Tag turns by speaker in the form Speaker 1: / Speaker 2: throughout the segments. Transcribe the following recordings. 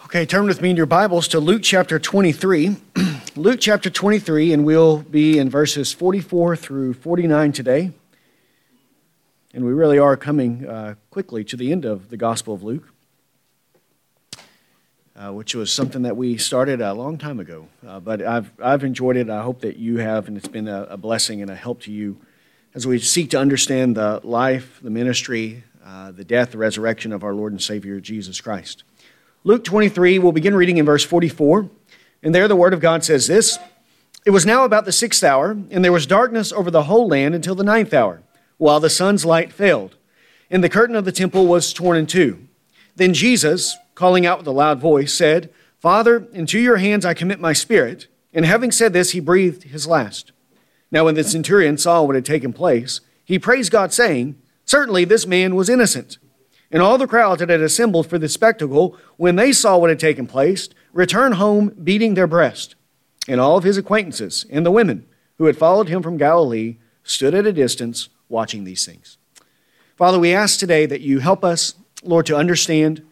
Speaker 1: Okay, turn with me in your Bibles to Luke chapter 23. Luke chapter 23, and we'll be in verses 44 through 49 today. And we really are coming quickly to the end of the Gospel of Luke, which was something that we started a long time ago. But I've enjoyed it. I hope that you have, and it's been a blessing and a help to you as we seek to understand the life, the ministry, the death, the resurrection of our Lord and Savior, Jesus Christ. Luke 23, we'll begin reading in verse 44. And there the Word of God says this: "It was now about the 6th hour, and there was darkness over the whole land until the 9th hour, while the sun's light failed, and the curtain of the temple was torn in two. Then Jesus, calling out with a loud voice, said, 'Father, into your hands I commit my spirit.' And having said this, he breathed his last. Now when the centurion saw what had taken place, he praised God, saying, 'Certainly this man was innocent.' And all the crowd that had assembled for the spectacle, when they saw what had taken place, returned home beating their breast. And all of his acquaintances and the women who had followed him from Galilee stood at a distance watching these things." Father, we ask today that you help us, Lord, to understand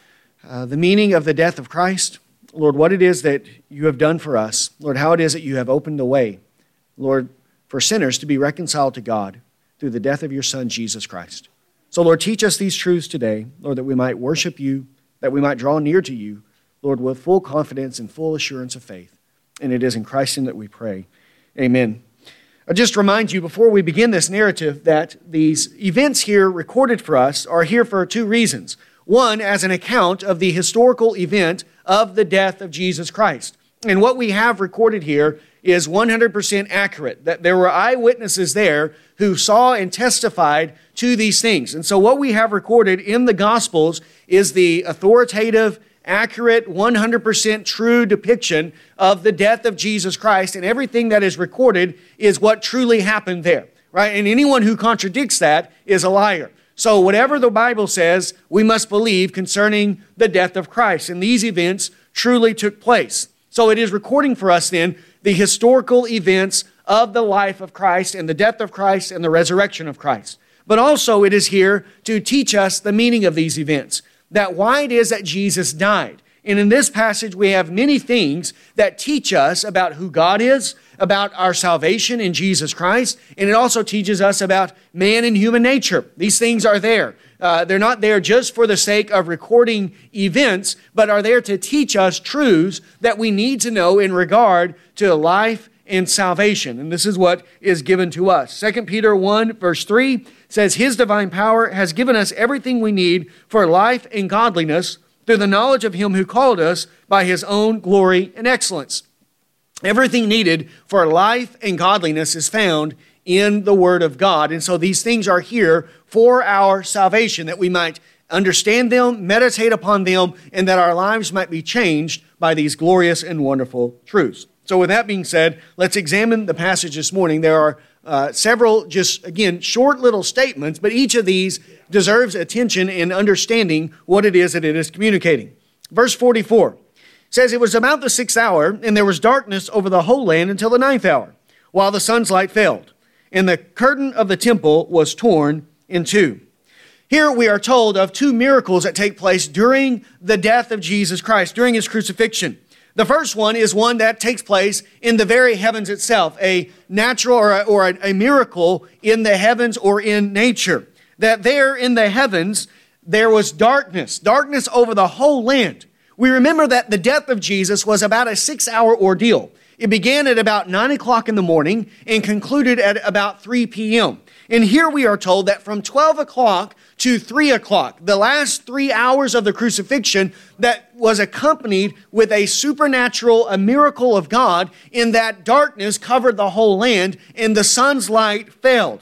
Speaker 1: the meaning of the death of Christ. Lord, what it is that you have done for us. Lord, how it is that you have opened the way, Lord, for sinners to be reconciled to God through the death of your Son, Jesus Christ. So, Lord, teach us these truths today, Lord, that we might worship you, that we might draw near to you, Lord, with full confidence and full assurance of faith. And it is in Christ's name that we pray. Amen. I just remind you before we begin this narrative that these events here recorded for us are here for two reasons. One, as an account of the historical event of the death of Jesus Christ. And what we have recorded here is 100% accurate, that there were eyewitnesses there who saw and testified to these things. And so what we have recorded in the Gospels is the authoritative, accurate, 100% true depiction of the death of Jesus Christ, and everything that is recorded is what truly happened there, right? And anyone who contradicts that is a liar. So whatever the Bible says, we must believe concerning the death of Christ, and these events truly took place. So it is recording for us then the historical events of the life of Christ and the death of Christ and the resurrection of Christ. But also it is here to teach us the meaning of these events, that why it is that Jesus died. And in this passage, we have many things that teach us about who God is, about our salvation in Jesus Christ, and it also teaches us about man and human nature. These things are there. They're not there just for the sake of recording events, but are there to teach us truths that we need to know in regard to life and salvation. And this is what is given to us. 2 Peter 1 verse 3 says, "His divine power has given us everything we need for life and godliness through the knowledge of him who called us by his own glory and excellence." Everything needed for life and godliness is found in the Word of God. And so these things are here for our salvation, that we might understand them, meditate upon them, and that our lives might be changed by these glorious and wonderful truths. So with that being said, let's examine the passage this morning. There are several, just again, short little statements, but each of these deserves attention in understanding what it is that it is communicating. Verse 44 says, "It was about the 6th hour, and there was darkness over the whole land until the 9th hour, while the sun's light failed, and the curtain of the temple was torn in two." Here we are told of two miracles that take place during the death of Jesus Christ, during his crucifixion. The first one is one that takes place in the very heavens itself, a natural or a miracle in the heavens or in nature. That there in the heavens, there was darkness over the whole land. We remember that the death of Jesus was about a 6-hour ordeal. It began at about 9 o'clock in the morning and concluded at about 3 p.m. And here we are told that from 12 o'clock to 3 o'clock, the last 3 hours of the crucifixion, that was accompanied with a supernatural, a miracle of God, in that darkness covered the whole land and the sun's light failed.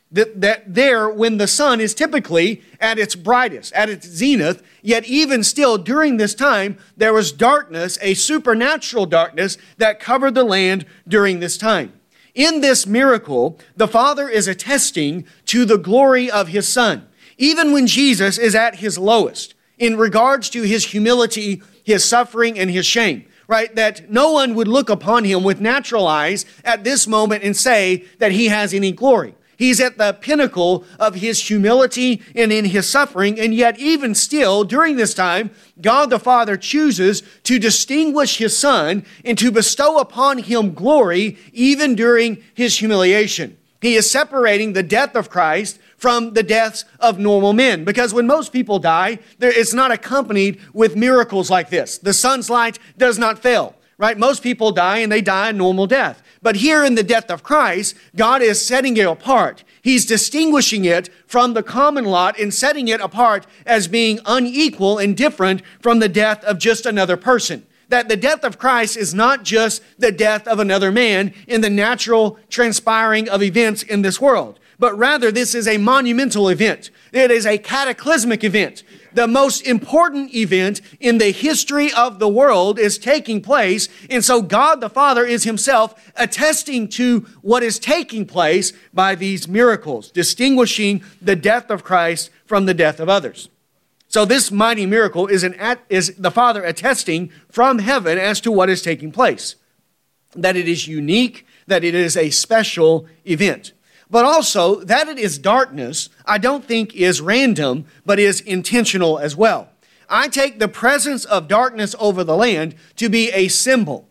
Speaker 1: That there, when the sun is typically at its brightest, at its zenith, yet even still during this time, there was darkness, a supernatural darkness that covered the land during this time. In this miracle, the Father is attesting to the glory of his Son. Even when Jesus is at his lowest, in regards to his humility, his suffering, and his shame, right? That no one would look upon him with natural eyes at this moment and say that he has any glory. He's at the pinnacle of his humility and in his suffering. And yet, even still, during this time, God the Father chooses to distinguish his Son and to bestow upon him glory even during his humiliation. He is separating the death of Christ from the deaths of normal men. Because when most people die, it's not accompanied with miracles like this. The sun's light does not fail, right? Most people die and they die a normal death. But here in the death of Christ, God is setting it apart. He's distinguishing it from the common lot and setting it apart as being unequal and different from the death of just another person. That the death of Christ is not just the death of another man in the natural transpiring of events in this world, but rather this is a monumental event. It is a cataclysmic event. The most important event in the history of the world is taking place. And so God the Father is himself attesting to what is taking place by these miracles, distinguishing the death of Christ from the death of others. So this mighty miracle is the Father attesting from heaven as to what is taking place. That it is unique, that it is a special event. But also, that it is darkness, I don't think is random, but is intentional as well. I take the presence of darkness over the land to be a symbol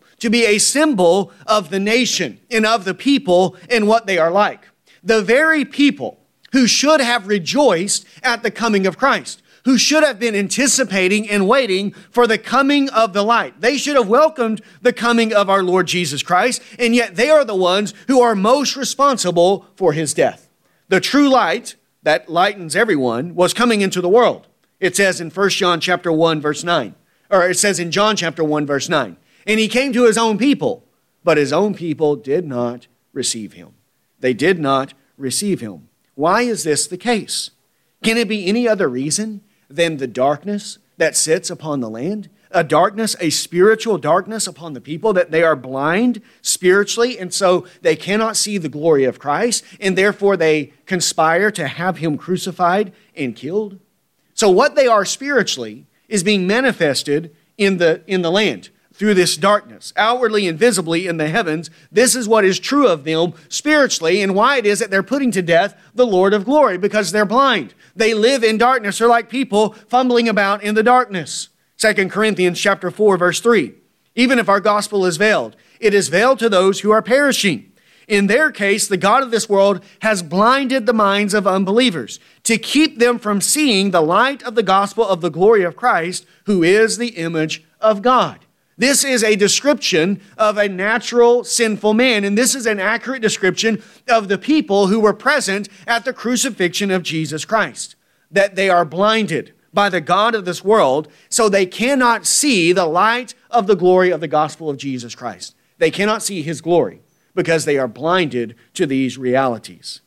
Speaker 1: of the nation and of the people and what they are like. The very people who should have rejoiced at the coming of Christ, who should have been anticipating and waiting for the coming of the light. They should have welcomed the coming of our Lord Jesus Christ, and yet they are the ones who are most responsible for his death. The true light that lightens everyone was coming into the world. It says in 1 John chapter 1 verse 9, or it says in John chapter 1 verse 9, and he came to his own people, but his own people did not receive him. They did not receive him. Why is this the case? Can it be any other reason than the darkness that sits upon the land? A darkness, a spiritual darkness upon the people, that they are blind spiritually, and so they cannot see the glory of Christ, and therefore they conspire to have him crucified and killed. So what they are spiritually is being manifested in the land through this darkness, outwardly and visibly in the heavens. This is what is true of them spiritually, and why it is that they're putting to death the Lord of glory, because they're blind. They live in darkness. They're like people fumbling about in the darkness. 2 Corinthians chapter 4, verse 3. Even if our gospel is veiled, it is veiled to those who are perishing. In their case, the God of this world has blinded the minds of unbelievers to keep them from seeing the light of the gospel of the glory of Christ, who is the image of God. This is a description of a natural sinful man, and this is an accurate description of the people who were present at the crucifixion of Jesus Christ. That they are blinded by the God of this world, so they cannot see the light of the glory of the gospel of Jesus Christ. They cannot see his glory because they are blinded to these realities.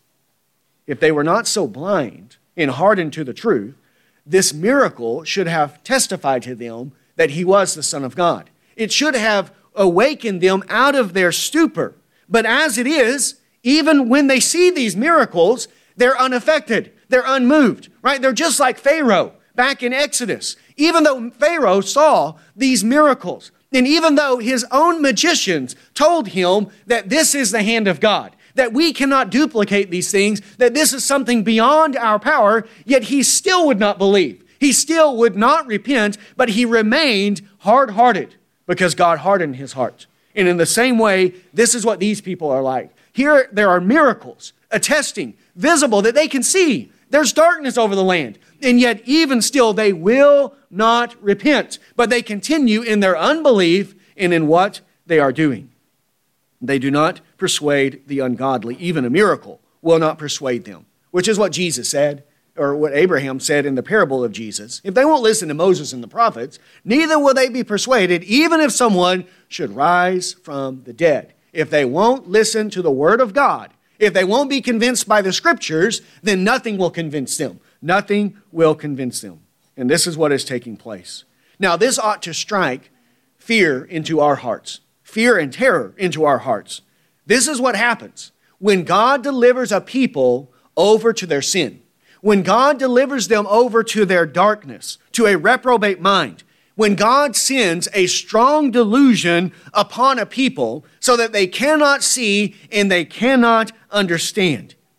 Speaker 1: If they were not so blind and hardened to the truth, this miracle should have testified to them that he was the Son of God. It should have awakened them out of their stupor. But as it is, even when they see these miracles, they're unaffected. They're unmoved, right? They're just like Pharaoh back in Exodus. Even though Pharaoh saw these miracles, and even though his own magicians told him that this is the hand of God, that we cannot duplicate these things, that this is something beyond our power, yet he still would not believe. He still would not repent, but he remained hard-hearted, because God hardened his heart. And in the same way, this is what these people are like. Here, there are miracles, attesting, visible, that they can see. There's darkness over the land. And yet, even still, they will not repent. But they continue in their unbelief and in what they are doing. They do not persuade the ungodly. Even a miracle will not persuade them, which is what Jesus said, or what Abraham said in the parable of Jesus. If they won't listen to Moses and the prophets, neither will they be persuaded, even if someone should rise from the dead. If they won't listen to the word of God, if they won't be convinced by the scriptures, then nothing will convince them. Nothing will convince them. And this is what is taking place. Now, this ought to strike fear into our hearts, fear and terror into our hearts. This is what happens when God delivers a people over to their sin. When God delivers them over to their darkness, to a reprobate mind, when God sends a strong delusion upon a people so that they cannot see and they cannot understand.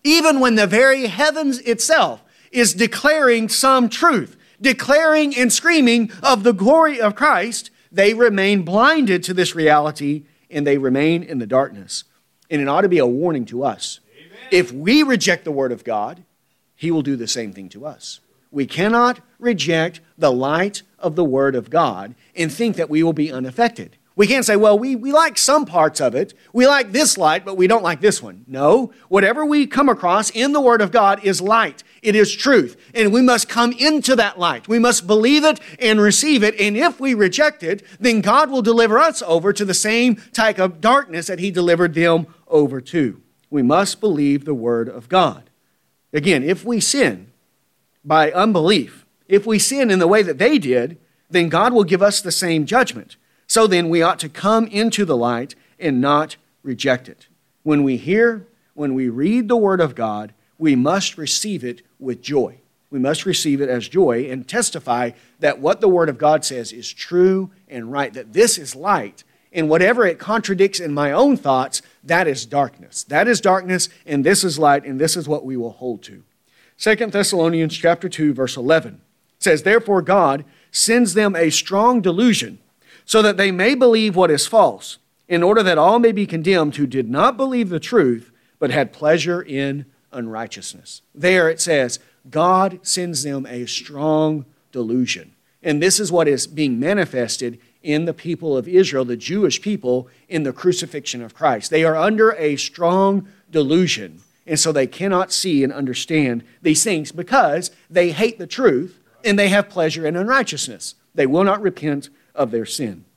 Speaker 1: even when the very heavens itself is declaring some truth, declaring and screaming of the glory of Christ, they remain blinded to this reality and they remain in the darkness. And it ought to be a warning to us. Amen. If we reject the Word of God, He will do the same thing to us. We cannot reject the light of the Word of God and think that we will be unaffected. We can't say, well, we like some parts of it. We like this light, but we don't like this one. No, whatever we come across in the Word of God is light. It is truth. And we must come into that light. We must believe it and receive it. And if we reject it, then God will deliver us over to the same type of darkness that He delivered them over to. We must believe the Word of God. Again, if we sin by unbelief, if we sin in the way that they did, then God will give us the same judgment. So then we ought to come into the light and not reject it. When we hear, when we read the Word of God, we must receive it with joy. We must receive it as joy and testify that what the Word of God says is true and right, that this is light. And whatever it contradicts in my own thoughts, that is darkness. That is darkness, and this is light, and this is what we will hold to. 2 Thessalonians chapter 2, verse 11 says, "Therefore God sends them a strong delusion, so that they may believe what is false, in order that all may be condemned who did not believe the truth, but had pleasure in unrighteousness." There it says, God sends them a strong delusion. And this is what is being manifested in the people of Israel, the Jewish people, in the crucifixion of Christ. They are under a strong delusion, and so they cannot see and understand these things because they hate the truth and they have pleasure in unrighteousness. They will not repent of their sin.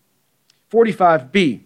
Speaker 1: 45b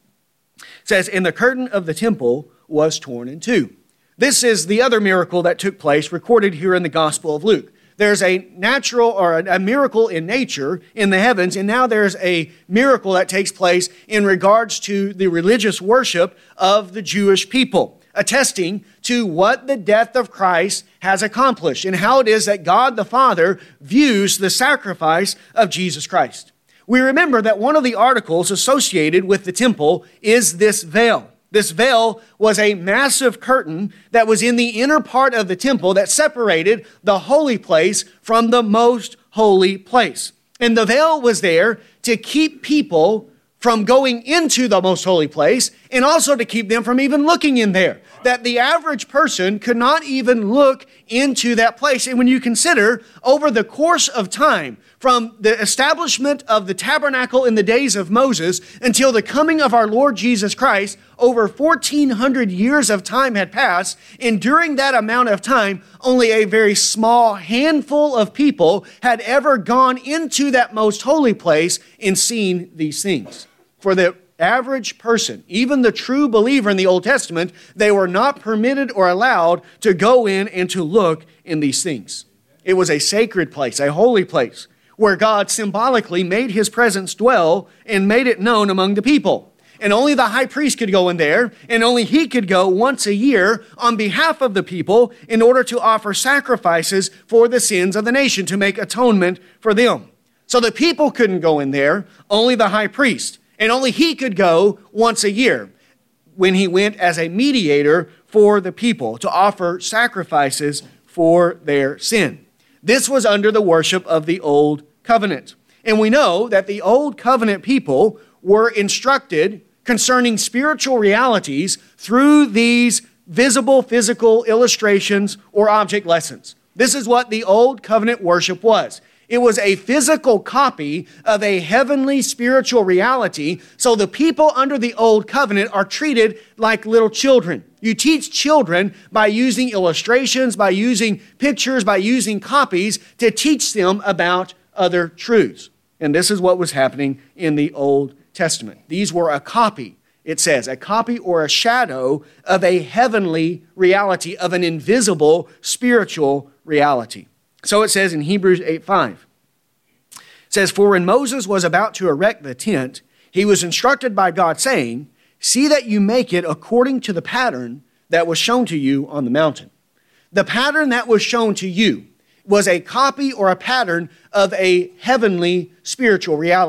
Speaker 1: says, "And the curtain of the temple was torn in two." This is the other miracle that took place recorded here in the Gospel of Luke. There's a natural or a miracle in nature in the heavens, and now there's a miracle that takes place in regards to the religious worship of the Jewish people, attesting to what the death of Christ has accomplished and how it is that God the Father views the sacrifice of Jesus Christ. We remember that one of the articles associated with the temple is this veil. This veil was a massive curtain that was in the inner part of the temple that separated the holy place from the most holy place. And the veil was there to keep people from going into the most holy place and also to keep them from even looking in there. That the average person could not even look into that place. And when you consider over the course of time, from the establishment of the tabernacle in the days of Moses until the coming of our Lord Jesus Christ, over 1,400 years of time had passed, and during that amount of time, only a very small handful of people had ever gone into that most holy place and seen these things. For the average person, even the true believer in the Old Testament, they were not permitted or allowed to go in and to look in these things. It was a sacred place, a holy place, where God symbolically made His presence dwell and made it known among the people. And only the high priest could go in there, and only he could go once a year on behalf of the people in order to offer sacrifices for the sins of the nation, to make atonement for them. So the people couldn't go in there, only the high priest. And only he could go once a year when he went as a mediator for the people to offer sacrifices for their sin. This was under the worship of the Old Covenant. And we know that the Old Covenant people were instructed concerning spiritual realities through these visible, physical illustrations or object lessons. This is what the Old Covenant worship was. It was a physical copy of a heavenly spiritual reality, so the people under the Old Covenant are treated like little children. You teach children by using illustrations, by using pictures, by using copies to teach them about other truths. And this is what was happening in the Old Testament. These were a copy, it says, a copy or a shadow of a heavenly reality, of an invisible spiritual reality. So it says in Hebrews 8:5. It says, "For when Moses was about to erect the tent, he was instructed by God, saying, 'See that you make it according to the pattern that was shown to you on the mountain.'" The pattern that was shown to you was a copy or a pattern of a heavenly spiritual reality.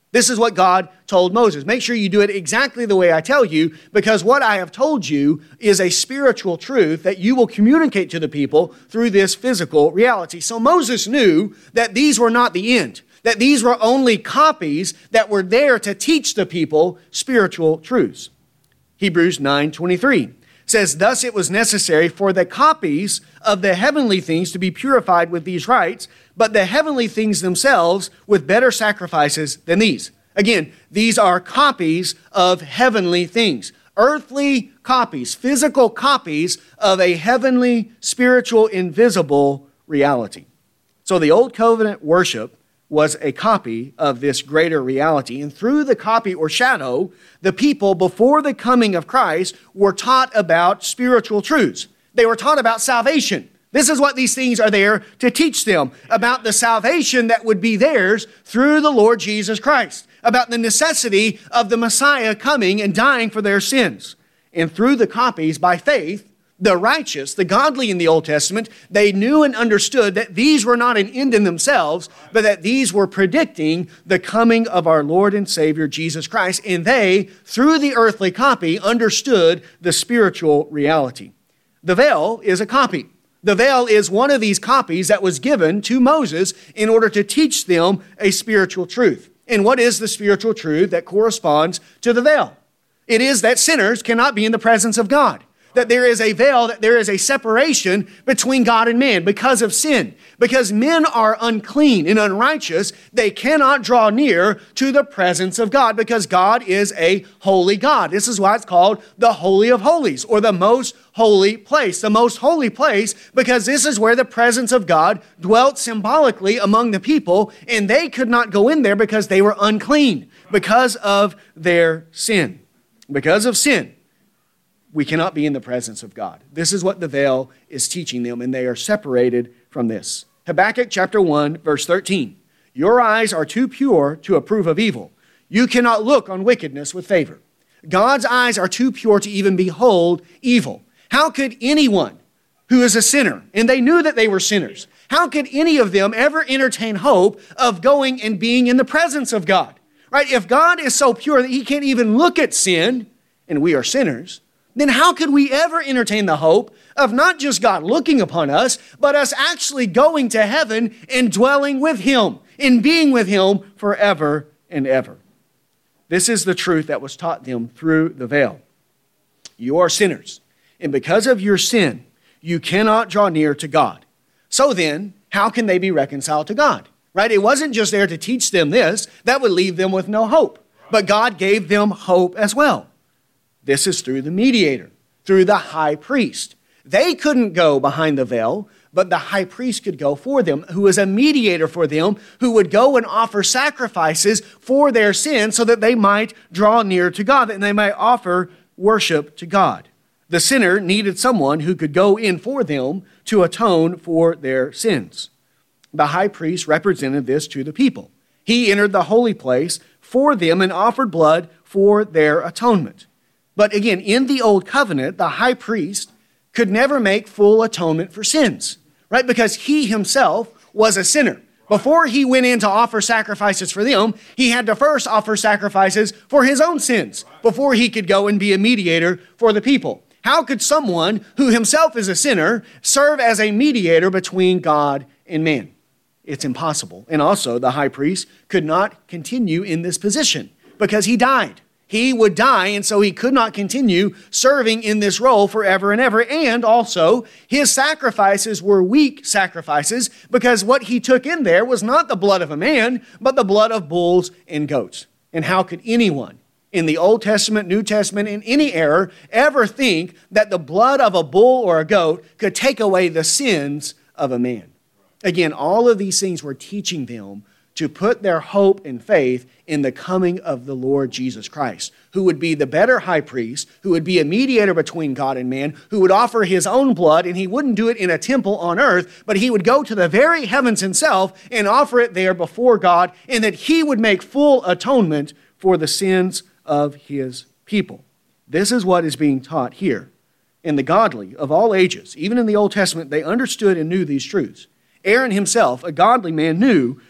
Speaker 1: This is what God told Moses. Make sure you do it exactly the way I tell you, because what I have told you is a spiritual truth that you will communicate to the people through this physical reality. So Moses knew that these were not the end, that these were only copies that were there to teach the people spiritual truths. Hebrews 9:23 says, "Thus it was necessary for the copies of the heavenly things to be purified with these rites, but the heavenly things themselves with better sacrifices than these." Again, these are copies of heavenly things. Earthly copies, physical copies of a heavenly, spiritual, invisible reality. So the Old Covenant worship was a copy of this greater reality. And through the copy or shadow, the people before the coming of Christ were taught about spiritual truths. They were taught about salvation. This is what these things are there to teach them, about the salvation that would be theirs through the Lord Jesus Christ, about the necessity of the Messiah coming and dying for their sins. And through the copies, by faith, the righteous, the godly in the Old Testament, they knew and understood that these were not an end in themselves, but that these were predicting the coming of our Lord and Savior, Jesus Christ. And they, through the earthly copy, understood the spiritual reality. The veil is a copy. The veil is one of these copies that was given to Moses in order to teach them a spiritual truth. And what is the spiritual truth that corresponds to the veil? It is that sinners cannot be in the presence of God. That there is a veil, that there is a separation between God and man because of sin. Because men are unclean and unrighteous, they cannot draw near to the presence of God because God is a holy God. This is why it's called the Holy of Holies, or the most holy place. The most holy place because this is where the presence of God dwelt symbolically among the people, and they could not go in there because they were unclean because of their sin. Because of sin, we cannot be in the presence of God. This is what the veil is teaching them, and they are separated from this. Habakkuk chapter 1, verse 13. "Your eyes are too pure to approve of evil. You cannot look on wickedness with favor." God's eyes are too pure to even behold evil. How could anyone who is a sinner, and they knew that they were sinners, how could any of them ever entertain hope of going and being in the presence of God? Right? If God is so pure that he can't even look at sin, and we are sinners, then how could we ever entertain the hope of not just God looking upon us, but us actually going to heaven and dwelling with him and being with him forever and ever? This is the truth that was taught them through the veil. You are sinners, and because of your sin, you cannot draw near to God. So then, how can they be reconciled to God? Right? It wasn't just there to teach them this. That would leave them with no hope. But God gave them hope as well. This is through the mediator, through the high priest. They couldn't go behind the veil, but the high priest could go for them, who was a mediator for them, who would go and offer sacrifices for their sins so that they might draw near to God, and they might offer worship to God. The sinner needed someone who could go in for them to atone for their sins. The high priest represented this to the people. He entered the holy place for them and offered blood for their atonement. But again, in the Old Covenant, the high priest could never make full atonement for sins, right? Because he himself was a sinner. Before he went in to offer sacrifices for them, he had to first offer sacrifices for his own sins before he could go and be a mediator for the people. How could someone who himself is a sinner serve as a mediator between God and man? It's impossible. And also, the high priest could not continue in this position because he died. He would die, and so he could not continue serving in this role forever and ever. And also, his sacrifices were weak sacrifices because what he took in there was not the blood of a man, but the blood of bulls and goats. And how could anyone in the Old Testament, New Testament, in any era ever think that the blood of a bull or a goat could take away the sins of a man? Again, all of these things were teaching them to put their hope and faith in the coming of the Lord Jesus Christ, who would be the better high priest, who would be a mediator between God and man, who would offer his own blood, and he wouldn't do it in a temple on earth, but he would go to the very heavens himself and offer it there before God, and that he would make full atonement for the sins of his people. This is what is being taught here. And the godly of all ages, even in the Old Testament, they understood and knew these truths. Aaron himself, a godly man, knew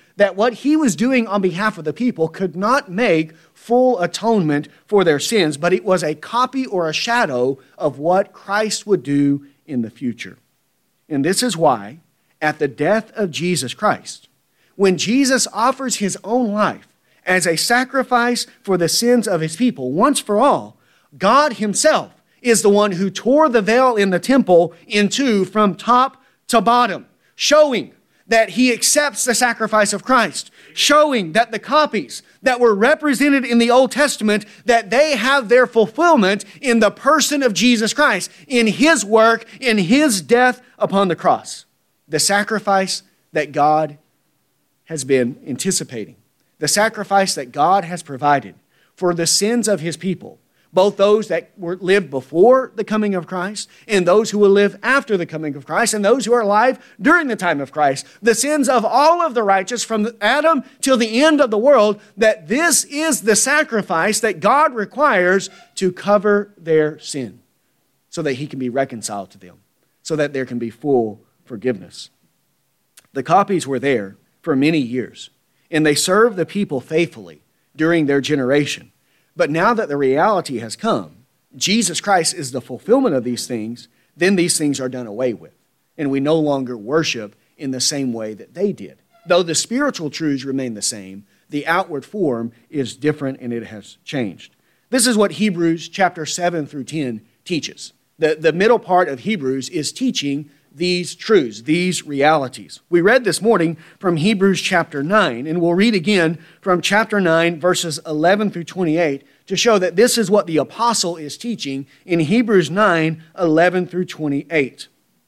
Speaker 1: that what he was doing on behalf of the people could not make full atonement for their sins, but it was a copy or a shadow of what Christ would do in the future. And this is why, at the death of Jesus Christ, when Jesus offers his own life as a sacrifice for the sins of his people once for all, God himself is the one who tore the veil in the temple in two from top to bottom, showing that he accepts the sacrifice of Christ, showing that the copies that were represented in the Old Testament, that they have their fulfillment in the person of Jesus Christ, in his work, in his death upon the cross. The sacrifice that God has been anticipating, the sacrifice that God has provided for the sins of his people, both those that lived before the coming of Christ and those who will live after the coming of Christ and those who are alive during the time of Christ. The sins of all of the righteous from Adam till the end of the world, that this is the sacrifice that God requires to cover their sin so that he can be reconciled to them, so that there can be full forgiveness. The copies were there for many years, and they served the people faithfully during their generation. But now that the reality has come, Jesus Christ is the fulfillment of these things, then these things are done away with. And we no longer worship in the same way that they did. Though the spiritual truths remain the same, the outward form is different and it has changed. This is what Hebrews chapter 7 through 10 teaches. The middle part of Hebrews is teaching these truths, these realities. We read this morning from Hebrews chapter 9, and we'll read again from chapter 9, verses 11 through 28, to show that this is what the apostle is teaching in Hebrews 9, 11 through 28.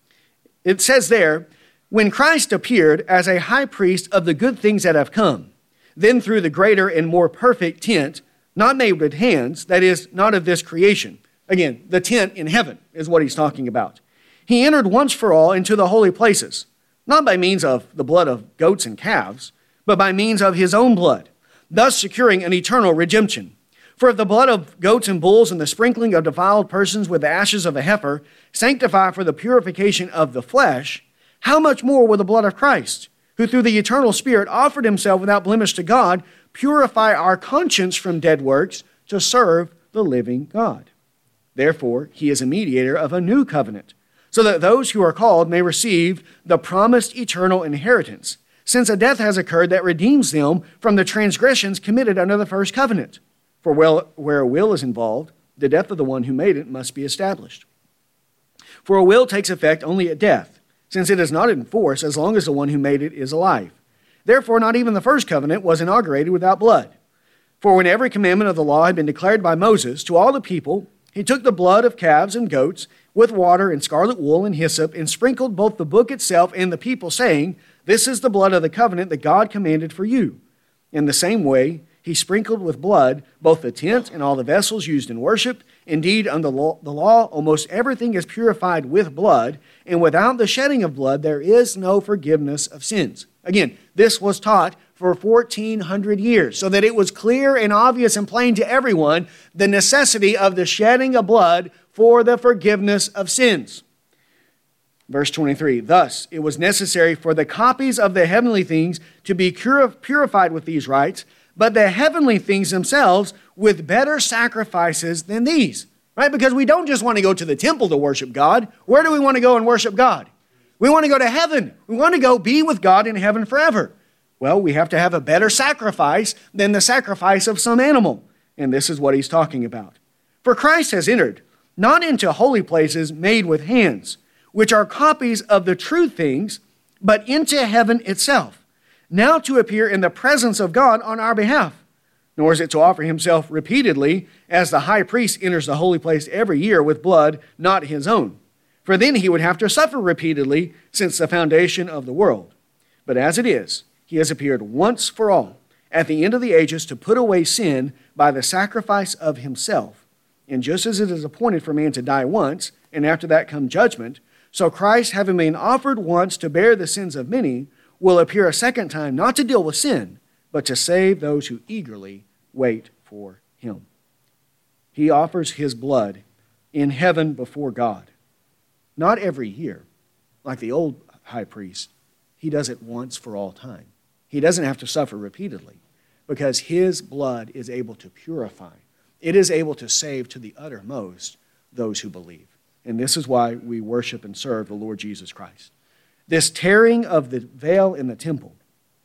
Speaker 1: It says there, "When Christ appeared as a high priest of the good things that have come, then through the greater and more perfect tent, not made with hands, that is, not of this creation." Again, the tent in heaven is what he's talking about. "He entered once for all into the holy places, not by means of the blood of goats and calves, but by means of his own blood, thus securing an eternal redemption. For if the blood of goats and bulls and the sprinkling of defiled persons with the ashes of a heifer sanctify for the purification of the flesh, how much more will the blood of Christ, who through the eternal Spirit offered himself without blemish to God, purify our conscience from dead works to serve the living God? Therefore, he is a mediator of a new covenant, so that those who are called may receive the promised eternal inheritance, since a death has occurred that redeems them from the transgressions committed under the first covenant. For where a will is involved, the death of the one who made it must be established. For a will takes effect only at death, since it is not in force as long as the one who made it is alive. Therefore, not even the first covenant was inaugurated without blood. For when every commandment of the law had been declared by Moses to all the people, he took the blood of calves and goats with water and scarlet wool and hyssop, and sprinkled both the book itself and the people, saying, "This is the blood of the covenant that God commanded for you." In the same way, he sprinkled with blood both the tent and all the vessels used in worship. Indeed, under the law, almost everything is purified with blood, and without the shedding of blood, there is no forgiveness of sins. Again, this was taught for 1,400 years, so that it was clear and obvious and plain to everyone the necessity of the shedding of blood for the forgiveness of sins. Verse 23, "Thus it was necessary for the copies of the heavenly things to be purified with these rites, but the heavenly things themselves with better sacrifices than these." Right? Because we don't just want to go to the temple to worship God. Where do we want to go and worship God? We want to go to heaven. We want to go be with God in heaven forever. Well, we have to have a better sacrifice than the sacrifice of some animal. And this is what he's talking about. "For Christ has entered, not into holy places made with hands, which are copies of the true things, but into heaven itself, now to appear in the presence of God on our behalf. Nor is it to offer himself repeatedly, as the high priest enters the holy place every year with blood not his own. For then he would have to suffer repeatedly since the foundation of the world. But as it is, he has appeared once for all, at the end of the ages, to put away sin by the sacrifice of himself. And just as it is appointed for man to die once, and after that come judgment, so Christ, having been offered once to bear the sins of many, will appear a second time, not to deal with sin, but to save those who eagerly wait for him." He offers his blood in heaven before God. Not every year, like the old high priest. He does it once for all time. He doesn't have to suffer repeatedly because his blood is able to purify. It is able to save to the uttermost those who believe. And this is why we worship and serve the Lord Jesus Christ. This tearing of the veil in the temple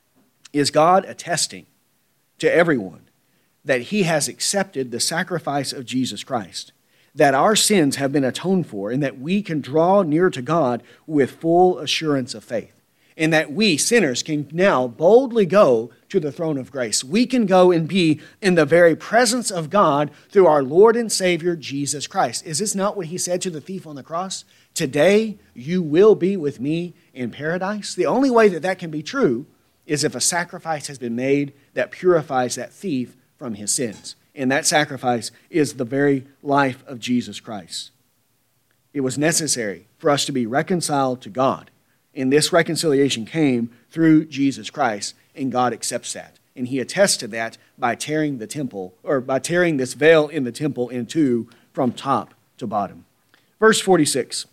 Speaker 1: is God attesting to everyone that he has accepted the sacrifice of Jesus Christ, that our sins have been atoned for, and that we can draw near to God with full assurance of faith, and that we, sinners, can now boldly go to the throne of grace. We can go and be in the very presence of God through our Lord and Savior, Jesus Christ. Is this not what he said to the thief on the cross? Today you will be with me in paradise. The only way that that can be true is if a sacrifice has been made that purifies that thief from his sins. And that sacrifice is the very life of Jesus Christ. It was necessary for us to be reconciled to God. And this reconciliation came through Jesus Christ, and God accepts that. And he attests to that by tearing the temple, or by tearing this veil in the temple in two from top to bottom. Verse 46.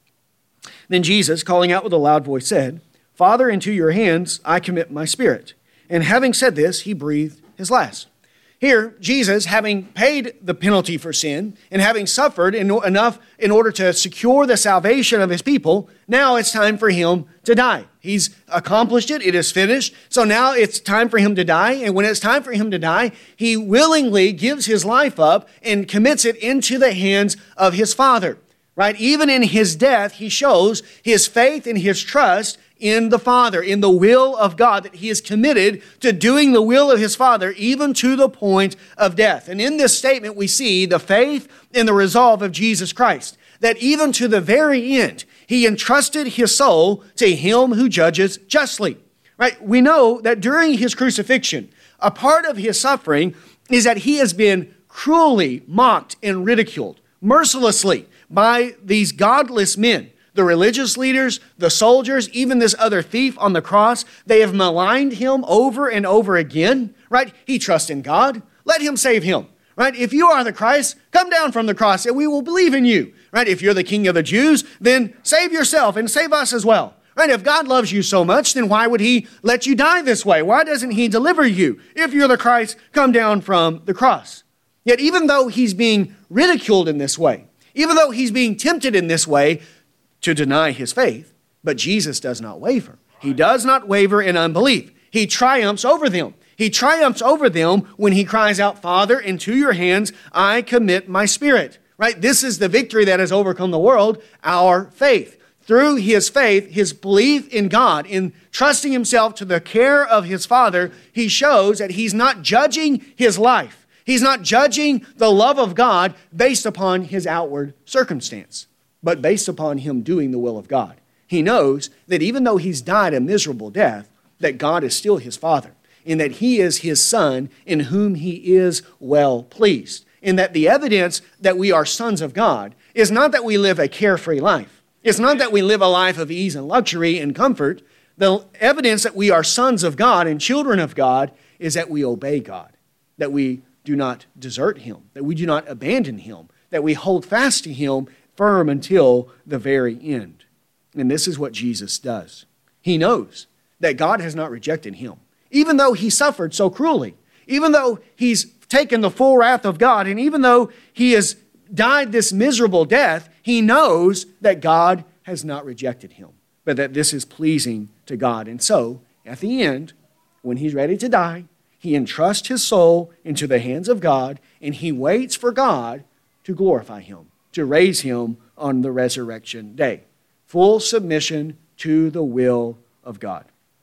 Speaker 1: Then Jesus, calling out with a loud voice, said, Father, into your hands I commit my spirit. And having said this, he breathed his last. Here, Jesus, having paid the penalty for sin and having suffered enough in order to secure the salvation of his people, now it's time for him to die. He's accomplished it. It is finished. So now it's time for him to die. And when it's time for him to die, he willingly gives his life up and commits it into the hands of his Father. Right? Even in his death, he shows his faith and his trust in the Father, in the will of God, that he is committed to doing the will of his Father, even to the point of death. And in this statement, we see the faith and the resolve of Jesus Christ, that even to the very end, he entrusted his soul to him who judges justly. Right? We know that during his crucifixion, a part of his suffering is that he has been cruelly mocked and ridiculed, mercilessly, by these godless men. The religious leaders, the soldiers, even this other thief on the cross, they have maligned him over and over again, right? He trusts in God. Let him save him, right? If you are the Christ, come down from the cross and we will believe in you, right? If you're the King of the Jews, then save yourself and save us as well, right? If God loves you so much, then why would he let you die this way? Why doesn't he deliver you? If you're the Christ, come down from the cross. Yet even though he's being ridiculed in this way, even though he's being tempted in this way to deny his faith, but Jesus does not waver. He does not waver in unbelief. He triumphs over them. He triumphs over them when he cries out, Father, into your hands I commit my spirit. Right? This is the victory that has overcome the world, our faith. Through his faith, his belief in God, in trusting himself to the care of his Father, he shows that he's not judging his life. He's not judging the love of God based upon his outward circumstance, but based upon him doing the will of God. He knows that even though he's died a miserable death, that God is still his Father, and that he is his Son in whom he is well pleased. And that the evidence that we are sons of God is not that we live a carefree life. It's not that we live a life of ease and luxury and comfort. The evidence that we are sons of God and children of God is that we obey God, that we do not desert him, that we do not abandon him, that we hold fast to him firm until the very end. And this is what Jesus does. He knows that God has not rejected him, even though he suffered so cruelly, even though he's taken the full wrath of God, and even though he has died this miserable death, he knows that God has not rejected him, but that this is pleasing to God. And so, at the end, when he's ready to die, he entrusts his soul into the hands of God, and he waits for God to glorify him, to raise him on the resurrection day. Full submission to the will of God.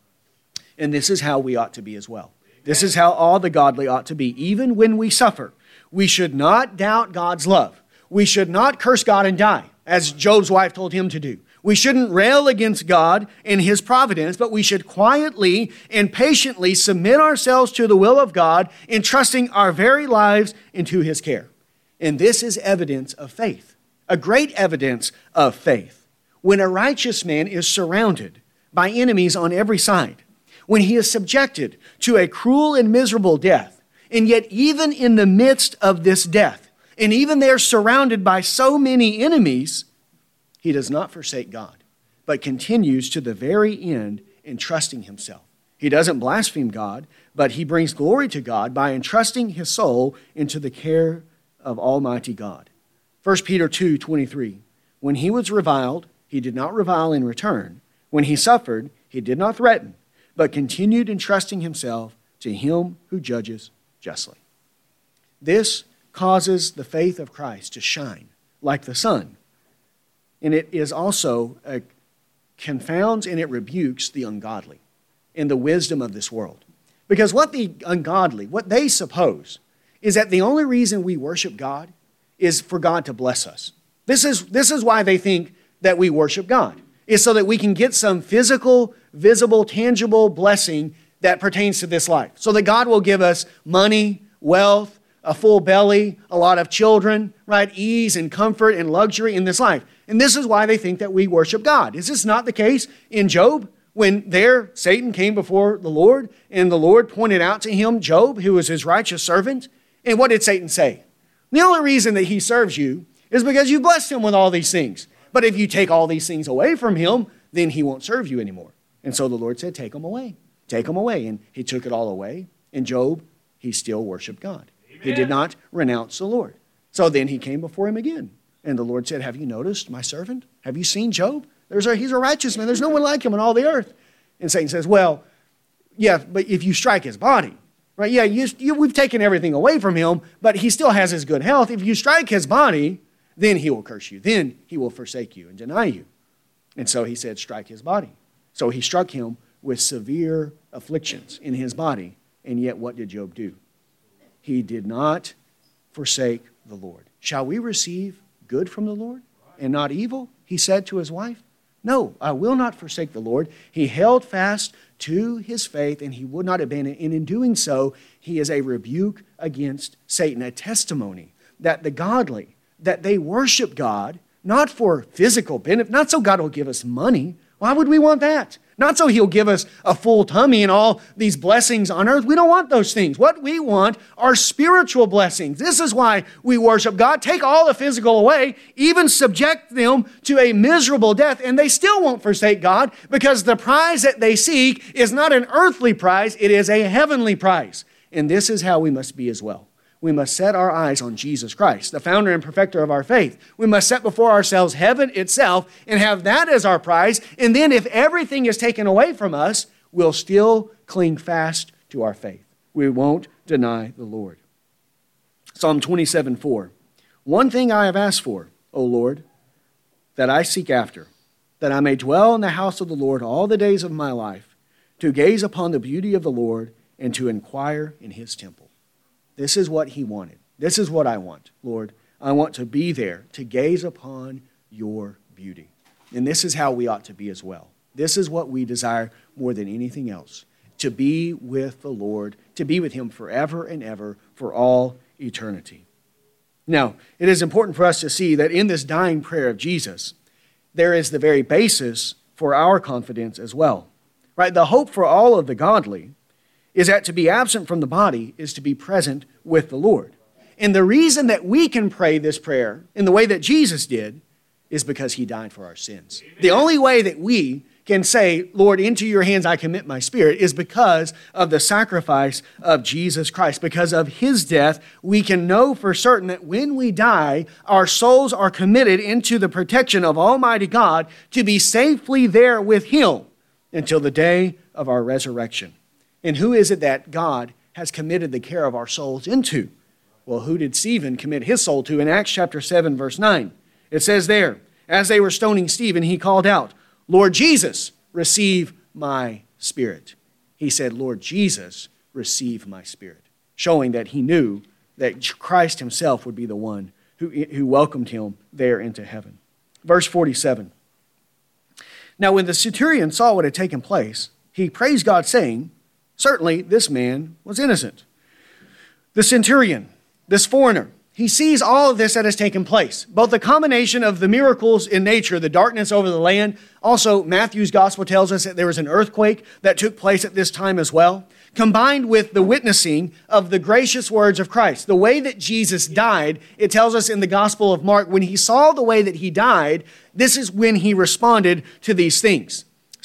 Speaker 1: And this is how we ought to be as well. This is how all the godly ought to be. Even when we suffer, we should not doubt God's love. We should not curse God and die, as Job's wife told him to do. We shouldn't rail against God and his providence, but we should quietly and patiently submit ourselves to the will of God, entrusting our very lives into his care. And this is evidence of faith, a great evidence of faith. When a righteous man is surrounded by enemies on every side, when he is subjected to a cruel and miserable death, and yet even in the midst of this death, and even there surrounded by so many enemies, he does not forsake God, but continues to the very end entrusting himself. He doesn't blaspheme God, but he brings glory to God by entrusting his soul into the care of Almighty God. 1 Peter 2:23, when he was reviled, he did not revile in return. When he suffered, he did not threaten, but continued entrusting himself to him who judges justly. This causes the faith of Christ to shine like the sun. And it is also confounds and it rebukes the ungodly in the wisdom of this world. Because what the ungodly, what they suppose, is that the only reason we worship God is for God to bless us. This is why they think that we worship God, is so that we can get some physical, visible, tangible blessing that pertains to this life. So that God will give us money, wealth, a full belly, a lot of children, right? Ease and comfort and luxury in this life. And this is why they think that we worship God. Is this not the case in Job? When Satan came before the Lord, and the Lord pointed out to him Job, who was his righteous servant. And what did Satan say? The only reason that he serves you is because you blessed him with all these things. But if you take all these things away from him, then he won't serve you anymore. And so the Lord said, take them away. Take them away. And he took it all away. And Job, he still worshiped God. Amen. He did not renounce the Lord. So then he came before him again. And the Lord said, have you noticed my servant? Have you seen Job? He's a righteous man. There's no one like him on all the earth. And Satan says, well, yeah, but if you strike his body, right? Yeah, we've taken everything away from him, but he still has his good health. If you strike his body, then he will curse you. Then he will forsake you and deny you. And so he said, strike his body. So he struck him with severe afflictions in his body. And yet what did Job do? He did not forsake the Lord. Shall we receive good from the Lord and not evil? He said to his wife. No, I will not forsake the Lord. He held fast to his faith and he would not abandon it. And in doing so, he is a rebuke against Satan, a testimony that the godly, that they worship God, not for physical benefit, not so God will give us money. Why would we want that? Not so he'll give us a full tummy and all these blessings on earth. We don't want those things. What we want are spiritual blessings. This is why we worship God. Take all the physical away, even subject them to a miserable death, and they still won't forsake God because the prize that they seek is not an earthly prize, it is a heavenly prize. And this is how we must be as well. We must set our eyes on Jesus Christ, the founder and perfecter of our faith. We must set before ourselves heaven itself and have that as our prize. And then if everything is taken away from us, we'll still cling fast to our faith. We won't deny the Lord. Psalm 27:4. One thing I have asked for, O Lord, that I seek after, that I may dwell in the house of the Lord all the days of my life, to gaze upon the beauty of the Lord and to inquire in his temple. This is what he wanted. This is what I want, Lord. I want to be there to gaze upon your beauty. And this is how we ought to be as well. This is what we desire more than anything else, to be with the Lord, to be with him forever and ever for all eternity. Now, it is important for us to see that in this dying prayer of Jesus, there is the very basis for our confidence as well. Right? The hope for all of the godly is that to be absent from the body is to be present with the Lord. And the reason that we can pray this prayer in the way that Jesus did is because he died for our sins. Amen. The only way that we can say, Lord, into your hands I commit my spirit, is because of the sacrifice of Jesus Christ. Because of his death, we can know for certain that when we die, our souls are committed into the protection of Almighty God to be safely there with him until the day of our resurrection. And who is it that God has committed the care of our souls into? Well, who did Stephen commit his soul to? In Acts chapter 7, verse 9, it says there, as they were stoning Stephen, he called out, Lord Jesus, receive my spirit. He said, Lord Jesus, receive my spirit, showing that he knew that Christ himself would be the one who welcomed him there into heaven. Verse 47. Now, when the centurion saw what had taken place, he praised God, saying, certainly this man was innocent. The centurion, this foreigner, he sees all of this that has taken place. Both the combination of the miracles in nature, the darkness over the land. Also, Matthew's gospel tells us that there was an earthquake that took place at this time as well. Combined with the witnessing of the gracious words of Christ. The way that Jesus died, it tells us in the Gospel of Mark, when he saw the way that he died, this is when he responded to these things.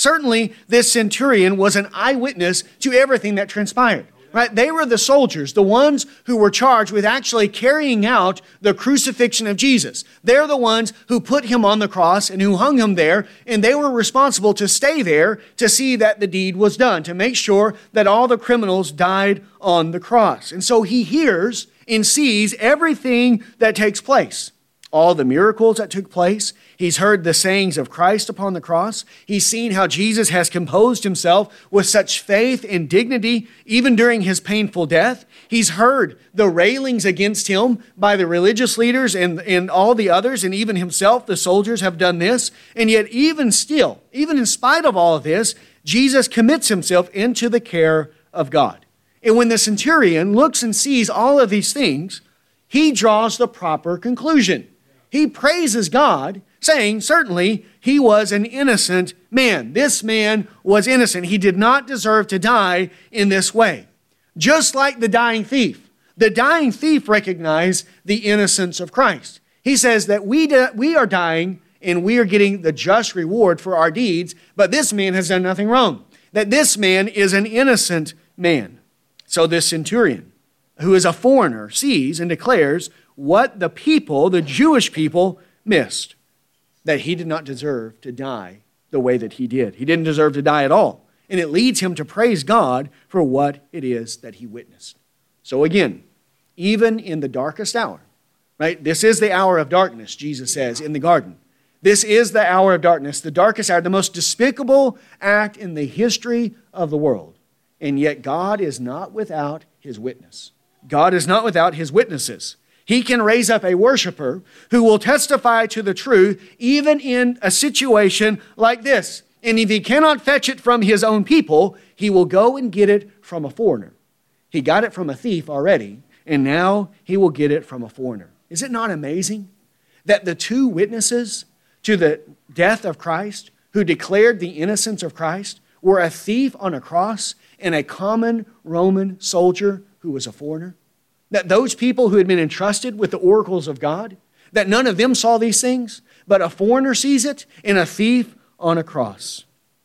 Speaker 1: Certainly, this centurion was an eyewitness to everything that transpired. Right? They were the soldiers, the ones who were charged with actually carrying out the crucifixion of Jesus. They're the ones who put him on the cross and who hung him there, and they were responsible to stay there to see that the deed was done, to make sure that all the criminals died on the cross. And so he hears and sees everything that takes place. All the miracles that took place. He's heard the sayings of Christ upon the cross. He's seen how Jesus has composed himself with such faith and dignity, even during his painful death. He's heard the railings against him by the religious leaders and all the others, and even himself, the soldiers, have done this. And yet, even still, even in spite of all of this, Jesus commits himself into the care of God. And when the centurion looks and sees all of these things, he draws the proper conclusion. He praises God, saying, certainly, he was an innocent man. This man was innocent. He did not deserve to die in this way. Just like the dying thief. The dying thief recognized the innocence of Christ. He says that we are dying and we are getting the just reward for our deeds, but this man has done nothing wrong. That this man is an innocent man. So this centurion, who is a foreigner, sees and declares what the people, the Jewish people, missed. That he did not deserve to die the way that he did. He didn't deserve to die at all. And it leads him to praise God for what it is that he witnessed. So again, even in the darkest hour, right? This is the hour of darkness, Jesus says in the garden. This is the hour of darkness, the darkest hour, the most despicable act in the history of the world. And yet God is not without his witness. God is not without his witnesses. He can raise up a worshiper who will testify to the truth even in a situation like this. And if he cannot fetch it from his own people, he will go and get it from a foreigner. He got it from a thief already, and now he will get it from a foreigner. Is it not amazing that the two witnesses to the death of Christ, who declared the innocence of Christ, were a thief on a cross and a common Roman soldier who was a foreigner? That those people who had been entrusted with the oracles of God, that none of them saw these things, but a foreigner sees it and a thief on a cross.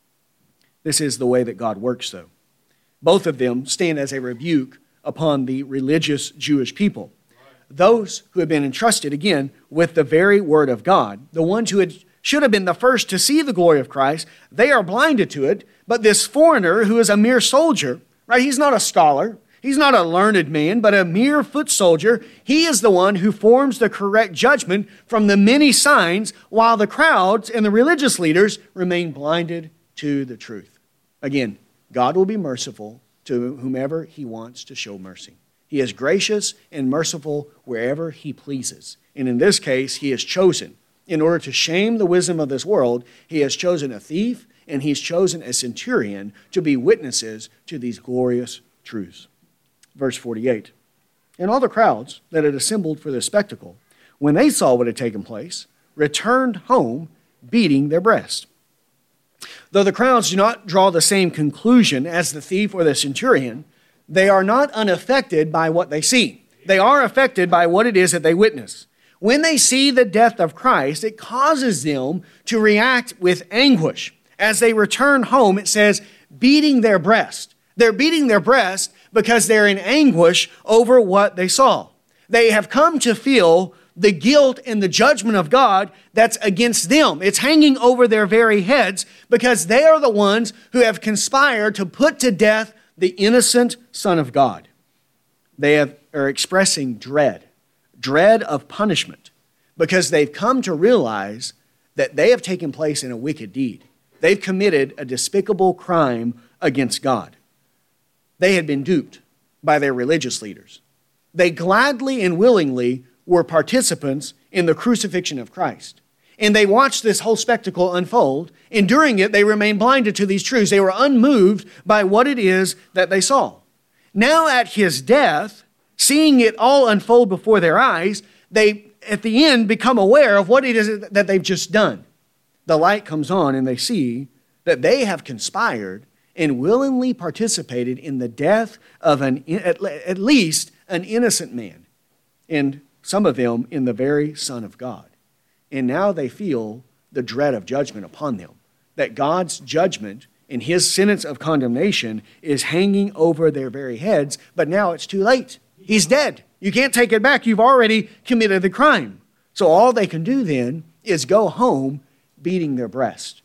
Speaker 1: This is the way that God works, though. Both of them stand as a rebuke upon the religious Jewish people. Those who have been entrusted, again, with the very word of God, the ones who should have been the first to see the glory of Christ, they are blinded to it. But this foreigner, who is a mere soldier, right? He's not a scholar. He's not a learned man, but a mere foot soldier. He is the one who forms the correct judgment from the many signs, while the crowds and the religious leaders remain blinded to the truth. Again, God will be merciful to whomever he wants to show mercy. He is gracious and merciful wherever he pleases. And in this case, he has chosen, in order to shame the wisdom of this world, he has chosen a thief and he's chosen a centurion to be witnesses to these glorious truths. Verse 48, and all the crowds that had assembled for this spectacle, when they saw what had taken place, returned home, beating their breast. Though the crowds do not draw the same conclusion as the thief or the centurion, they are not unaffected by what they see. They are affected by what it is that they witness. When they see the death of Christ, it causes them to react with anguish. As they return home, it says, beating their breast. They're beating their breast because they're in anguish over what they saw. They have come to feel the guilt and the judgment of God that's against them. It's hanging over their very heads because they are the ones who have conspired to put to death the innocent Son of God. They are expressing dread of punishment, because they've come to realize that they have taken place in a wicked deed. They've committed a despicable crime against God. They had been duped by their religious leaders. They gladly and willingly were participants in the crucifixion of Christ. And they watched this whole spectacle unfold, and during it they remained blinded to these truths. They were unmoved by what it is that they saw. Now at his death, seeing it all unfold before their eyes, they at the end become aware of what it is that they've just done. The light comes on and they see that they have conspired and willingly participated in the death of at least an innocent man, and some of them in the very Son of God. And now they feel the dread of judgment upon them. that God's judgment and his sentence of condemnation is hanging over their very heads, but now it's too late. He's dead. You can't take it back. You've already committed the crime. So all they can do then is go home beating their breast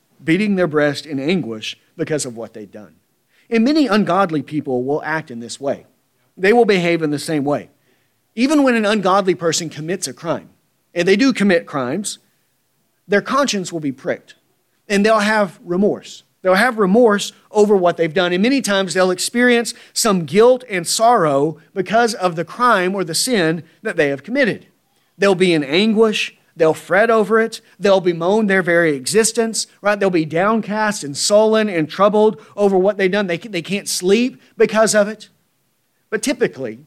Speaker 1: in anguish because of what they've done. And many ungodly people will act in this way. They will behave in the same way. Even when an ungodly person commits a crime, and they do commit crimes, their conscience will be pricked, and they'll have remorse. They'll have remorse over what they've done, and many times they'll experience some guilt and sorrow because of the crime or the sin that they have committed. They'll be in anguish. They'll fret over it. They'll bemoan their very existence, right? They'll be downcast and sullen and troubled over what they've done. They can't sleep because of it. But typically,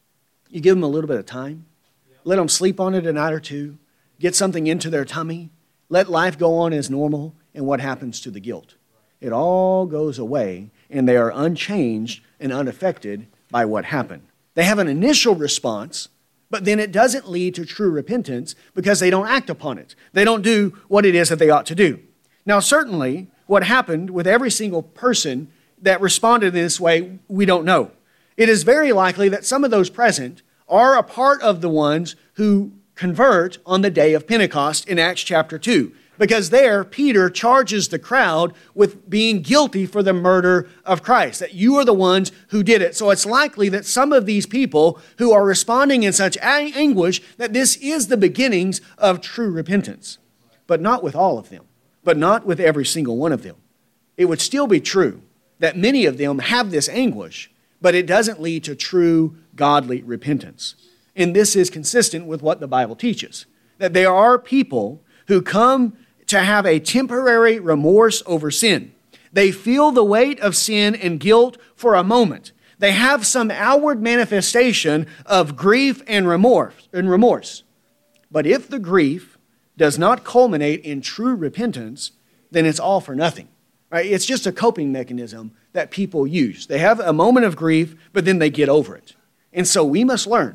Speaker 1: you give them a little bit of time. Let them sleep on it a night or two. Get something into their tummy. Let life go on as normal. And what happens to the guilt? It all goes away, and they are unchanged and unaffected by what happened. They have an initial response, but then it doesn't lead to true repentance because they don't act upon it. They don't do what it is that they ought to do. Now, certainly, what happened with every single person that responded in this way, we don't know. It is very likely that some of those present are a part of the ones who convert on the day of Pentecost in Acts chapter 2. Because there, Peter charges the crowd with being guilty for the murder of Christ, that you are the ones who did it. So it's likely that some of these people who are responding in such anguish, that this is the beginnings of true repentance. But not with all of them, but not with every single one of them. It would still be true that many of them have this anguish, but it doesn't lead to true godly repentance. And this is consistent with what the Bible teaches, that there are people who come to have a temporary remorse over sin. They feel the weight of sin and guilt for a moment. They have some outward manifestation of grief and remorse. But if the grief does not culminate in true repentance, then it's all for nothing. Right? It's just a coping mechanism that people use. They have a moment of grief, but then they get over it. And so we must learn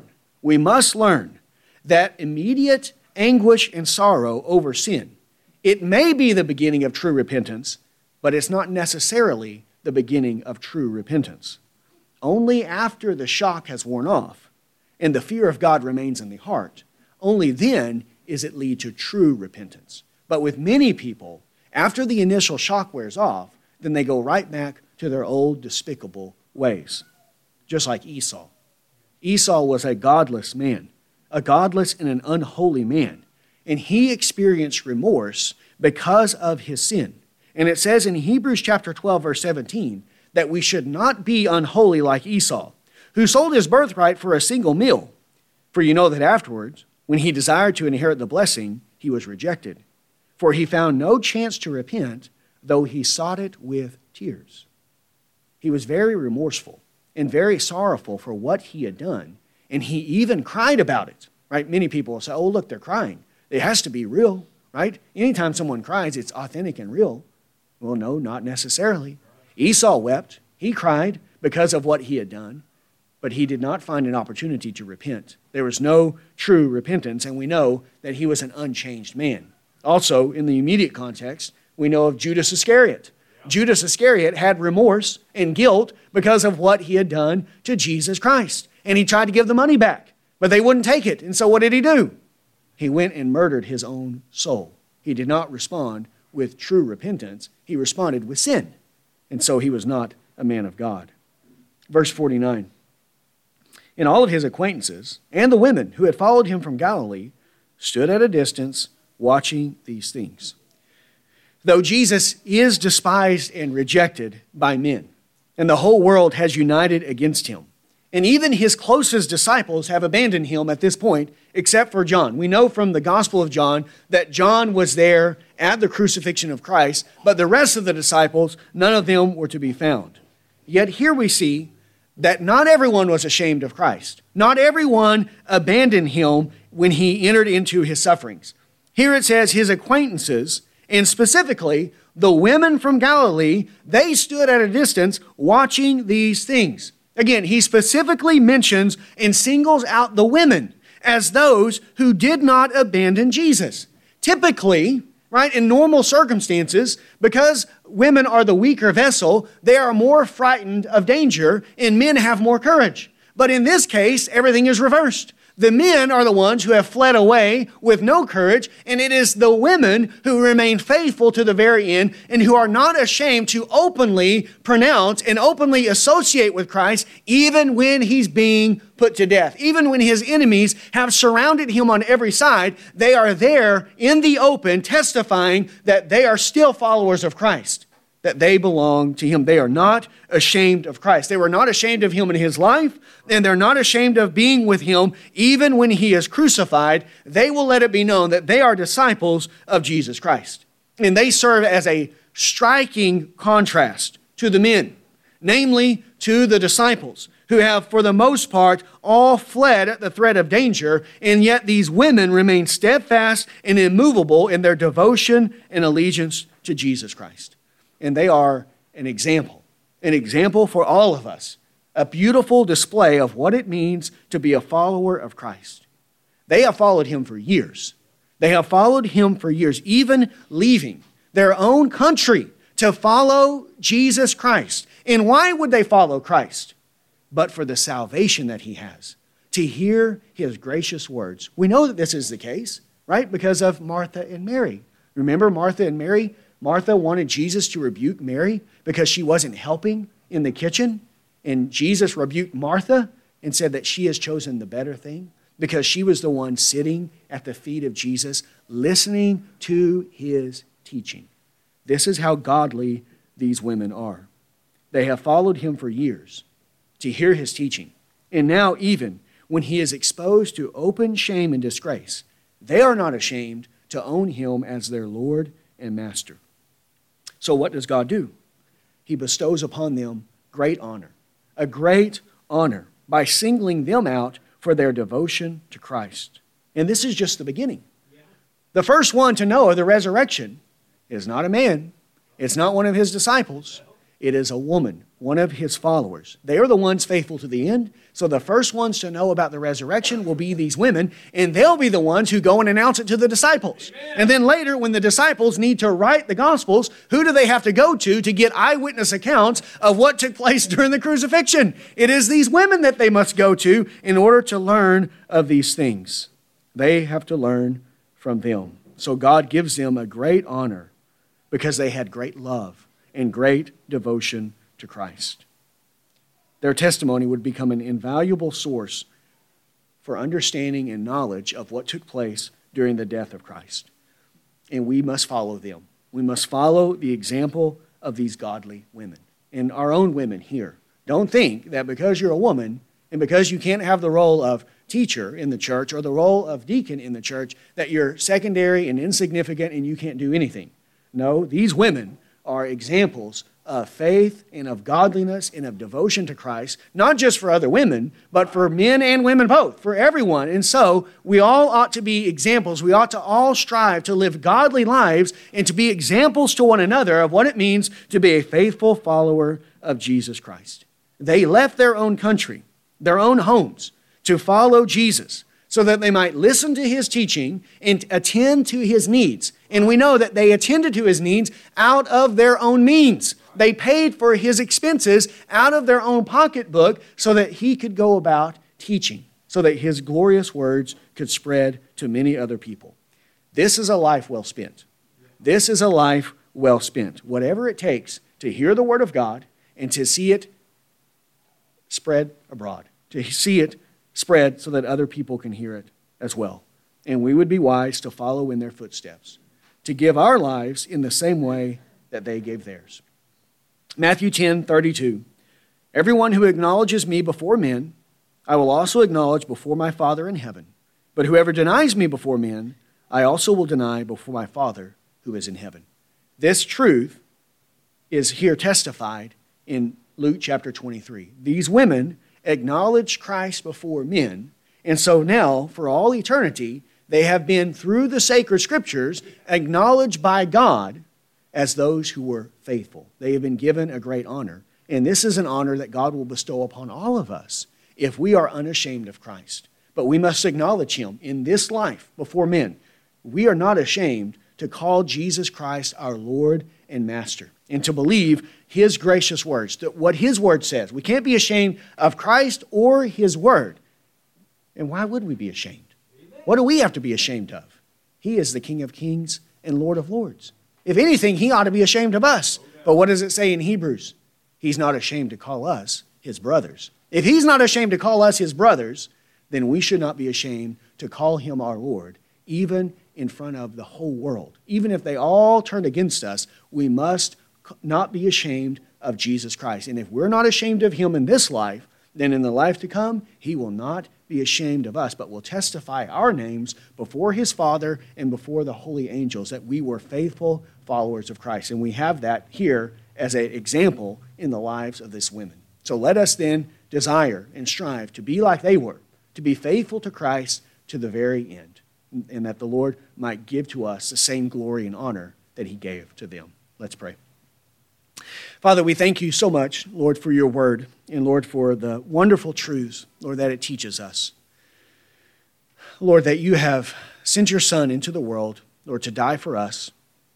Speaker 1: that immediate anguish and sorrow over sin, it may be the beginning of true repentance, but it's not necessarily the beginning of true repentance. Only after the shock has worn off and the fear of God remains in the heart, only then is it lead to true repentance. But with many people, after the initial shock wears off, then they go right back to their old despicable ways. Just like Esau. Esau was a godless man, a godless and an unholy man. And he experienced remorse because of his sin. And it says in Hebrews chapter 12, verse 17, that we should not be unholy like Esau, who sold his birthright for a single meal. For you know that afterwards, when he desired to inherit the blessing, he was rejected. For he found no chance to repent, though he sought it with tears. He was very remorseful and very sorrowful for what he had done. And he even cried about it. Right? Many people will say, oh, look, they're crying. It has to be real, right? Anytime someone cries, it's authentic and real. Well, no, not necessarily. Esau wept. He cried because of what he had done, but he did not find an opportunity to repent. There was no true repentance, and we know that he was an unchanged man. Also, in the immediate context, we know of Judas Iscariot. Judas Iscariot had remorse and guilt because of what he had done to Jesus Christ, and he tried to give the money back, but they wouldn't take it. And so what did he do? He went and murdered his own soul. He did not respond with true repentance. He responded with sin. And so he was not a man of God. Verse 49. And all of his acquaintances and the women who had followed him from Galilee stood at a distance watching these things. Though Jesus is despised and rejected by men, and the whole world has united against him, and even his closest disciples have abandoned him at this point, except for John. We know from the Gospel of John that John was there at the crucifixion of Christ, but the rest of the disciples, none of them were to be found. Yet here we see that not everyone was ashamed of Christ. Not everyone abandoned him when he entered into his sufferings. Here it says his acquaintances, and specifically the women from Galilee, they stood at a distance watching these things. Again, he specifically mentions and singles out the women as those who did not abandon Jesus. Typically, right? In normal circumstances, because women are the weaker vessel, they are more frightened of danger, and men have more courage. But in this case, everything is reversed. The men are the ones who have fled away with no courage, and it is the women who remain faithful to the very end and who are not ashamed to openly pronounce and openly associate with Christ even when he's being put to death. Even when his enemies have surrounded him on every side, they are there in the open testifying that they are still followers of Christ, that they belong to him. They are not ashamed of Christ. They were not ashamed of him in his life, and they're not ashamed of being with him even when he is crucified. They will let it be known that they are disciples of Jesus Christ. And they serve as a striking contrast to the men, namely to the disciples, who have, for the most part, all fled at the threat of danger, and yet these women remain steadfast and immovable in their devotion and allegiance to Jesus Christ. And they are an example for all of us, a beautiful display of what it means to be a follower of Christ. They have followed him for years. They have followed him for years, even leaving their own country to follow Jesus Christ. And why would they follow Christ? But for the salvation that he has, to hear his gracious words. We know that this is the case, right? Because of Martha and Mary. Remember Martha and Mary? Martha wanted Jesus to rebuke Mary because she wasn't helping in the kitchen. And Jesus rebuked Martha and said that she has chosen the better thing because she was the one sitting at the feet of Jesus, listening to his teaching. This is how godly these women are. They have followed him for years to hear his teaching. And now even when he is exposed to open shame and disgrace, they are not ashamed to own him as their Lord and Master. So what does God do? He bestows upon them great honor, a great honor by singling them out for their devotion to Christ. And this is just the beginning. The first one to know of the resurrection is not a man. It's not one of his disciples. It is a woman, one of his followers. They are the ones faithful to the end. So the first ones to know about the resurrection will be these women, and they'll be the ones who go and announce it to the disciples. Amen. And then later, when the disciples need to write the Gospels, who do they have to go to get eyewitness accounts of what took place during the crucifixion? It is these women that they must go to in order to learn of these things. They have to learn from them. So God gives them a great honor because they had great love and great devotion to Christ. Their testimony would become an invaluable source for understanding and knowledge of what took place during the death of Christ. And we must follow them. We must follow the example of these godly women and our own women here. Don't think that because you're a woman and because you can't have the role of teacher in the church or the role of deacon in the church that you're secondary and insignificant and you can't do anything. No, these women are examples of faith and of godliness and of devotion to Christ, not just for other women, but for men and women both, for everyone. And so we all ought to be examples. We ought to all strive to live godly lives and to be examples to one another of what it means to be a faithful follower of Jesus Christ. They left their own country, their own homes, to follow Jesus so that they might listen to his teaching and attend to his needs. And we know that they attended to his needs out of their own means. They paid for his expenses out of their own pocketbook so that he could go about teaching, so that his glorious words could spread to many other people. This is a life well spent. This is a life well spent. Whatever it takes to hear the word of God and to see it spread abroad, to see it spread so that other people can hear it as well. And we would be wise to follow in their footsteps, to give our lives in the same way that they gave theirs. Matthew 10:32. Everyone who acknowledges me before men, I will also acknowledge before my Father in heaven. But whoever denies me before men, I also will deny before my Father who is in heaven. This truth is here testified in Luke chapter 23. These women acknowledged Christ before men, and so now, for all eternity, they have been, through the sacred scriptures, acknowledged by God as those who were faithful. They have been given a great honor, and this is an honor that God will bestow upon all of us if we are unashamed of Christ. But we must acknowledge him in this life before men. We are not ashamed to call Jesus Christ our Lord and Master, and to believe his gracious words, what his word says. We can't be ashamed of Christ or his word. And why would we be ashamed? What do we have to be ashamed of? He is the King of Kings and Lord of Lords. If anything, he ought to be ashamed of us. But what does it say in Hebrews? He's not ashamed to call us his brothers. If he's not ashamed to call us his brothers, then we should not be ashamed to call him our Lord, even in front of the whole world. Even if they all turn against us, we must not be ashamed of Jesus Christ. And if we're not ashamed of him in this life, then in the life to come, he will not be ashamed of us, but will testify our names before his Father and before the holy angels that we were faithful followers of Christ. And we have that here as an example in the lives of these women. So let us then desire and strive to be like they were, to be faithful to Christ to the very end, and that the Lord might give to us the same glory and honor that he gave to them. Let's pray. Father, we thank you so much, Lord, for your word, and Lord, for the wonderful truths, Lord, that it teaches us. Lord, that you have sent your Son into the world, Lord, to die for us,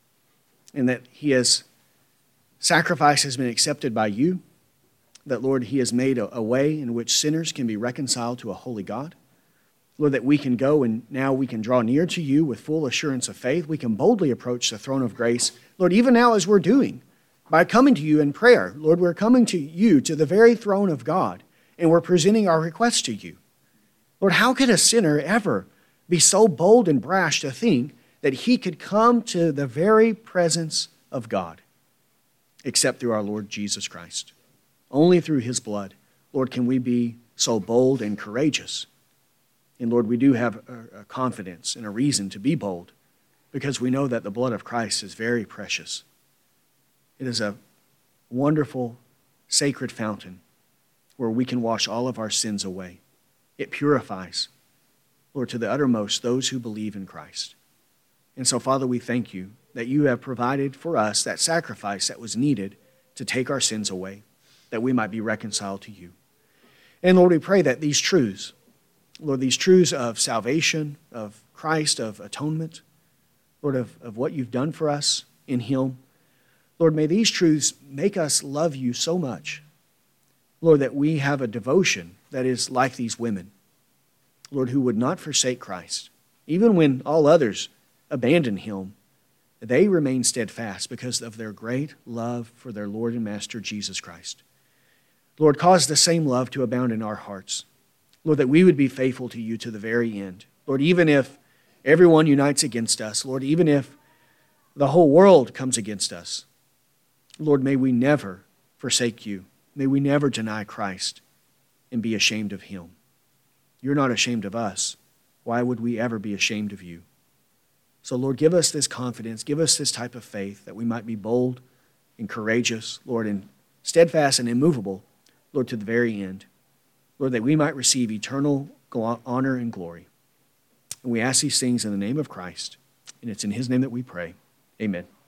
Speaker 1: and that his sacrifice has been accepted by you, that, Lord, he has made a way in which sinners can be reconciled to a holy God. Lord, that we can go and now we can draw near to you with full assurance of faith. We can boldly approach the throne of grace, Lord, even now as we're doing, by coming to you in prayer. Lord, we're coming to you, to the very throne of God, and we're presenting our requests to you. Lord, how could a sinner ever be so bold and brash to think that he could come to the very presence of God, except through our Lord Jesus Christ? Only through his blood, Lord, can we be so bold and courageous. And Lord, we do have a confidence and a reason to be bold, because we know that the blood of Christ is very precious. It is a wonderful, sacred fountain where we can wash all of our sins away. It purifies, Lord, to the uttermost those who believe in Christ. And so, Father, we thank you that you have provided for us that sacrifice that was needed to take our sins away, that we might be reconciled to you. And Lord, we pray that these truths, Lord, these truths of salvation, of Christ, of atonement, Lord, of what you've done for us in him, Lord, may these truths make us love you so much, Lord, that we have a devotion that is like these women, Lord, who would not forsake Christ. Even when all others abandon him, they remain steadfast because of their great love for their Lord and Master Jesus Christ. Lord, cause the same love to abound in our hearts. Lord, that we would be faithful to you to the very end. Lord, even if everyone unites against us, Lord, even if the whole world comes against us, Lord, may we never forsake you. May we never deny Christ and be ashamed of him. You're not ashamed of us. Why would we ever be ashamed of you? So, Lord, give us this confidence. Give us this type of faith that we might be bold and courageous, Lord, and steadfast and immovable, Lord, to the very end. Lord, that we might receive eternal honor and glory. And we ask these things in the name of Christ, and it's in his name that we pray. Amen.